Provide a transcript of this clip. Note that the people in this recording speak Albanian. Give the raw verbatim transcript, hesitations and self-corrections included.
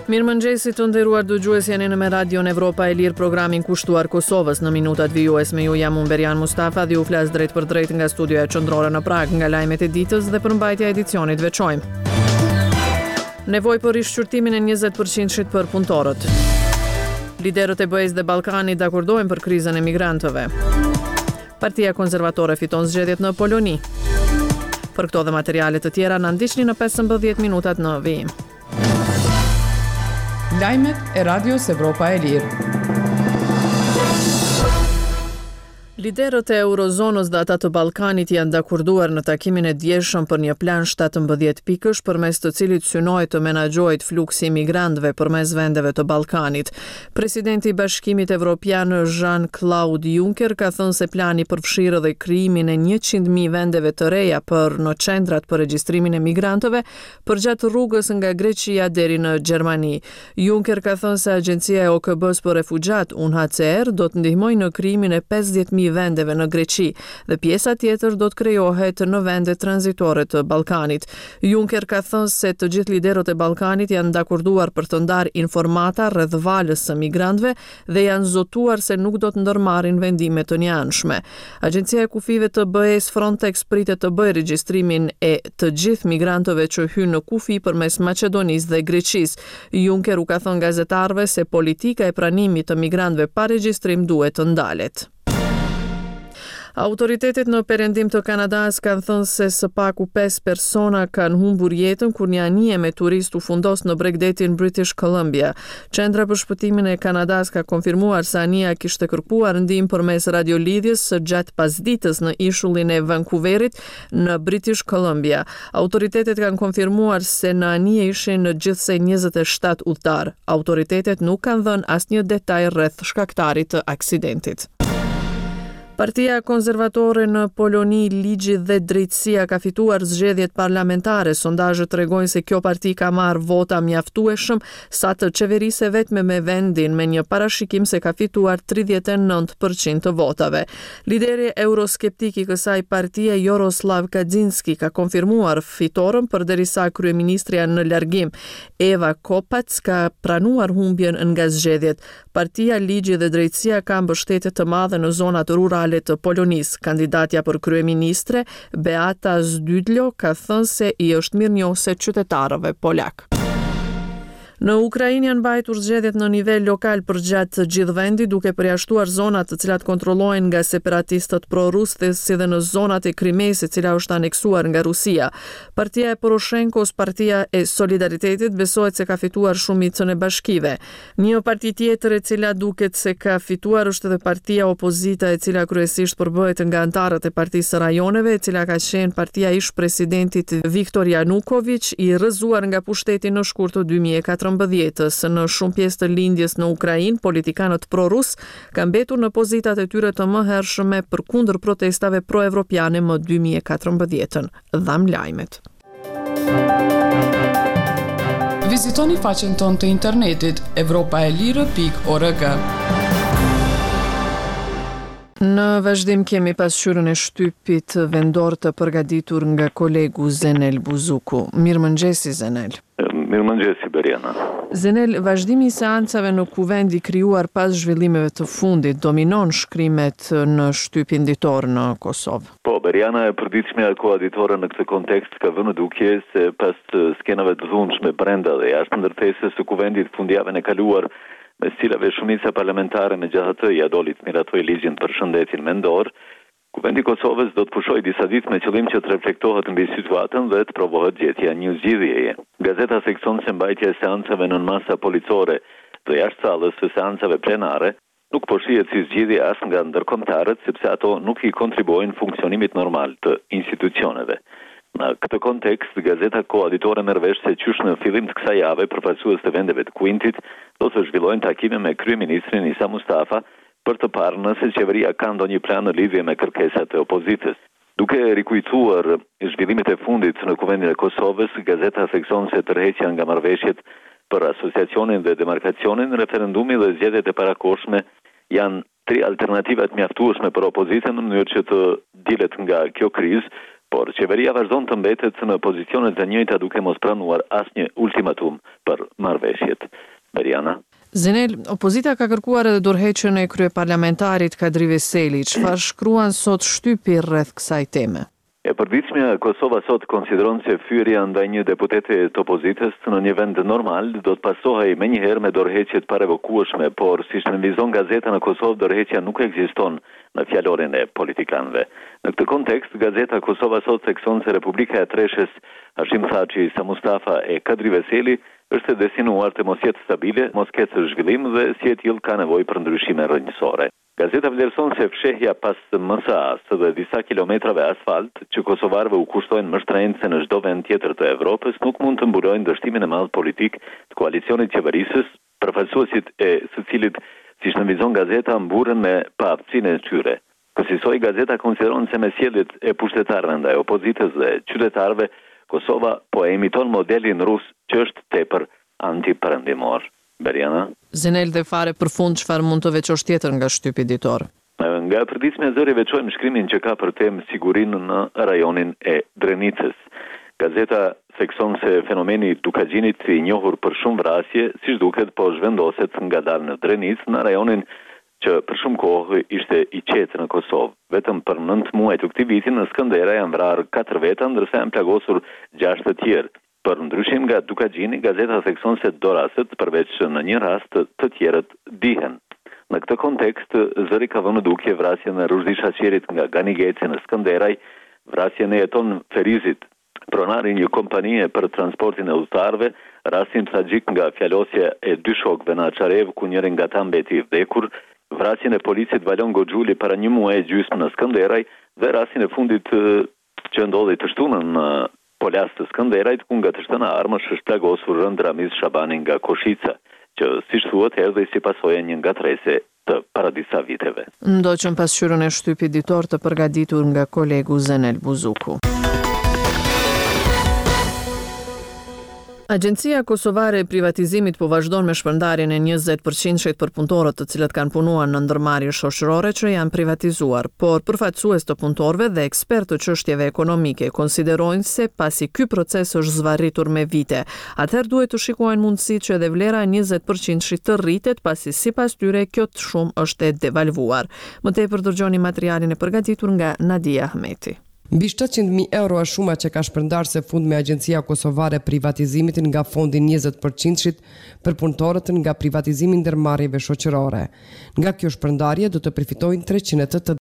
Mirëmëngjesi të nderuar dëgjues, jeni në me Radion Evropa e Lirë, programin kushtuar Kosovës në minutat vijues. Me ju jam unë Berian Mustafa dhe ju flas drejt për drejt nga studioja qendrore në Prag, nga lajmet e ditës dhe përmbajtja e edicionit veçojmë. Nevojë për rishqyrtimin e njëzet përqind për punëtorët. Liderët e B E S dhe Ballkanit dakordojnë për krizën e migrantëve. Partia Konservatore fiton zgjedhjet në Poloni. Për këto dhe materiale të tjera na ndiqni në pesëmbëdhjetë minutat në vijim. Lajmet e Radios Evropa e Lirë. Liderët e Eurozonës dhe ata të Ballkanit janë dakorduar në takimin e djeshëm për një plan shtatëmbëdhjetë pikësh përmes të cilit synohet të menaxhohet fluksi i migrantëve përmes vendeve të Ballkanit. Presidenti i Bashkimit Evropian Jean-Claude Juncker ka thënë se plani përfshirë edhe krijimin e njëqind mijë vendeve të reja për në qendrat për regjistrimin e migrantëve përgjatë rrugës nga Greqia deri në Gjermani. Juncker ka thënë se Agjencia e O K B-s për refugjat U N H C R do të ndihmojë në krijimin e pesëdhjetë mijë vendeve në Greqi dhe pjesa tjetër do të krijohet në vende tranzitore të Ballkanit. Juncker ka thënë se të gjithë liderët e Ballkanit janë dakorduar për të ndarë informata rreth valës së migrantëve dhe janë zotuar se nuk do të ndërmarrin vendime të njëanshme. Agjencia e kufive të B E S Frontex pritet të bëjë regjistrimin e të gjithë migrantëve që hyjnë në kufi përmes Maqedonisë dhe Greqisë. Juncker u ka thënë gazetarëve se politika e pranimit të migrantëve pa regjistrim duhet të ndalet. Autoritetet në perëndim të Kanadas kanë thënë se së paku pesë persona kanë humbur jetën kur një anije me turist u fundos në bregdetin British Columbia. Qendra për shpëtimin e Kanadas ka konfirmuar se anija kishte kërkuar ndihmë përmes radiolidhjes së gjatë pasditës në ishullin e Vancouverit në British Columbia. Autoritetet kanë konfirmuar se në anije ishin në gjithsej njëzet e shtatë udhëtar. Autoritetet nuk kanë dhënë asnjë detaj rreth shkaktarit të aksidentit. Partia Konservatore në Poloni, Ligji dhe Drejtësia ka fituar zgjedhjet parlamentare. Sondazhet tregojnë se kjo parti ka marrë vota mjaftueshëm sa të qeverisë vetme me vendin, me një parashikim se ka fituar tridhjetë e nëntë përqind të votave. Lideri euroskeptik i kësaj partie, Jaroslav Kaczynski, ka konfirmuar fitoren përderisa kryeministria në largim, Eva Kopacz, ka pranuar humbjen nga zgjedhjet. Partia Ligji dhe Drejtësia ka mbështetje të madhe në zonat rurale të Polonisë. Kandidatja për kryeministre, Beata Zdydlo, ka thënë se i është mirënjohëse qytetarëve polak. Në Ukrainë janë mbajtur zgjedhjet në nivel lokal përgjatë gjithë vendi, duke përjashtuar zonat të cilat kontrollohen nga separatistët pro-rusë, si dhe në zonat e Krimes, e cila është aneksuar nga Rusia. Partia e Poroshenkos, Partia e Solidaritetit, besohet se ka fituar shumicën e bashkive. Një parti tjetër e cila duket se ka fituar është edhe Partia Opozita, e cila kryesisht përbëhet nga antarët e Partisë së Rajoneve, e cila ka qenë partia ish presidentit Viktor Yanukovych, i rrëzuar nga pushteti në shkurt të dy mijë e katërmbëdhjetë. Në shumë pjesë të lindjes në Ukrainë, politikanët pro-rus kanë mbetur në pozitat e tyre të mëhershme përkundër protestave pro-evropiane më dy mijë e katërmbëdhjetë. Dham lajmet. Vizitoni faqen tonë të internetit evropa e lirë pikë org. Në vazhdim kemi pasqyrën e shtypit vendor të përgatitur nga kolegu Zenel Buzuku. Mirëmëngjesi Zenel. Mirëmëngjesi Beriana. Zenel, vazhdimi i seancave në kuvend i krijuar pas zhvillimeve të fundit dominon shkrimet në shtypin ditor në Kosovë. Po, Beriana, e përditshmja koaditore në këtë kontekst ka vënë duke se pas skenave të dhunshme brenda dhe jashtë ndërtesës së kuvendit fundjavën e kaluar, me cilave shumica parlamentare me gjatë të ja doli të miratoj ligjin për shëndetin mendor, Kuvendi i Kosovës do të pushojë disa ditë me qëllim që të reflektohet mbi situatën dhe të provohet gjetja një zgjidhjeje. Gazeta sekson se mbajtja e seancave nën masa policore dhe jashtë sallës së seancave plenare nuk po shihet si zgjidhje as nga ndërkombëtarët, sepse ato nuk i kontribuojnë funksionimit normal të institucioneve. Në këtë kontekst, gazeta koaditore merr vesh se qysh në fillim të kësaj jave përfaqësues të vendeve të Kuintit do të zhvillojnë takime me kryeministrin Isa Mustafa për të parë nëse qeveria ka ndonjë plan në lidhje me kërkesat e opozitës. Duke rikujtuar zhvillimet e fundit në Kuvendin e Kosovës, gazeta thekson se tërheqja nga marrëveshjet për asociacionin dhe demarkacionin, referendumi dhe zgjedhjet e parakohshme janë tri alternativat mjaftueshme për opozitën në mënyrë që të dilet nga kjo krizë, por qeveria vazhdon të mbetet në pozicionet të njëjta duke mos pranuar asnjë ultimatum për marrëveshjet. Beriana. Zenel, opozita ka kërkuar edhe dorëheqjen e kryeparlamentarit Kadri Veseli. Çfarë shkruan sot shtypi rreth kësaj teme? E përditshmja Kosova sot konsideron se fyerja ndaj një deputeti të opozitës në një vend normal do të pasohej menjëherë me dorëheqje të parevokueshme, por siç nënvizon gazeta në Kosovë, dorëheqja nuk ekziston në fjalorin e politikanëve. Në këtë kontekst, gazeta Kosova sot thekson se Republika e Treshës, Hashim Thaçi, Sa Mustafa e Kadri Veseli është e destinuar të mos jetë stabile, mos ketë zhvillim dhe si e tillë ka nevojë për ndryshime rrënjësore. Gazeta vlerëson se fshehja pas M S A-s dhe disa kilometrave asfalt që kosovarëve u kushtojnë më shtrenjtë se në çdo vend tjetër të Evropës nuk mund të mbulojnë dështimin e madh politik të koalicionit qeverisës, përfaqësuesit e së cilit, siç nënvizon gazeta, mburren me paaftësinë e tyre. Kësaj gazeta konsideron se me sjelljet e pushtetarëve ndaj opozitës dhe qytetarëve, Kosova po e imiton modelin rus që është tepër antiperëndimor. Beriana. Zenel, dhe fare për fund, çfarë mund të veçosh tjetër nga shtypi ditor? Nga përditshmja e zëri veçojmë shkrimin që ka për temë sigurinë në rajonin e Drenicës. Gazeta thekson se fenomeni Dukagjinit, i njohur për shumë vrasje, siç duket po zhvendoset ngadalë në Drenicë, në rajonin që për shumë kohë ishte i qetë në Kosovë. Vetëm për nëntë muaj të këtij viti në Skëndera janë vrarë katër veta, ndërsa janë plagosur gjashtë të tjerë. Për ndryshim nga Dukagjini, gazeta thekson se do rastet, përveç në një rast, të tjerët dihen. Në këtë kontekst, zëri ka vënë dukje vrasjen e Ruzdi Shaqerit nga Ganigeci në Skënderaj, vrasjen e Jeton Ferizit, pronari një kompanie për transportin e udhëtarëve, rastin tragjik nga fjalosja e dy shokëve në Açarev, ku njëri nga ta mbeti i vdekur, vrasjen e policit Valon Goxhuli para një muaji gjysmë në Skënderaj dhe rastin e fundit që ndodhi të shtunën në Polas të Skënderajt, ku nga të shtëna armësh është plagosur rënd Ramiz Shabani nga Koshica, që siç thuhet erdhi si pasojë një ngatrese të para disa viteve. Ndoqëm pasqyrën e shtypit ditor të përgatitur nga kolegu Zenel Buzuku. Agjencia Kosovare e Privatizimit po vazhdon me shpërndarjen e njëzet përqind për punëtorët të cilët kanë punuar në ndërmarrje shoqërore që janë privatizuar, por përfaqësues të punëtorëve dhe ekspertë të çështjeve ekonomike konsiderojnë se pasi ky proces është zvarritur me vite, atëherë duhet të shikohen mundësitë që edhe vlera e njëzet përqind të rritet, pasi sipas tyre kjo të shumë është e devalvuar. Më tepër dëgjoni materialin e përgatitur nga Nadia Ahmeti. Mbi shtatëqind mijë euro është shuma që ka shpërndarë së fund me Agjencia Kosovare e Privatizimit nga fondi njëzet përqind për punëtorët nga privatizimi ndërmarrjeve shoqërore. Nga kjo shpërndarje do të përfitojnë treqind e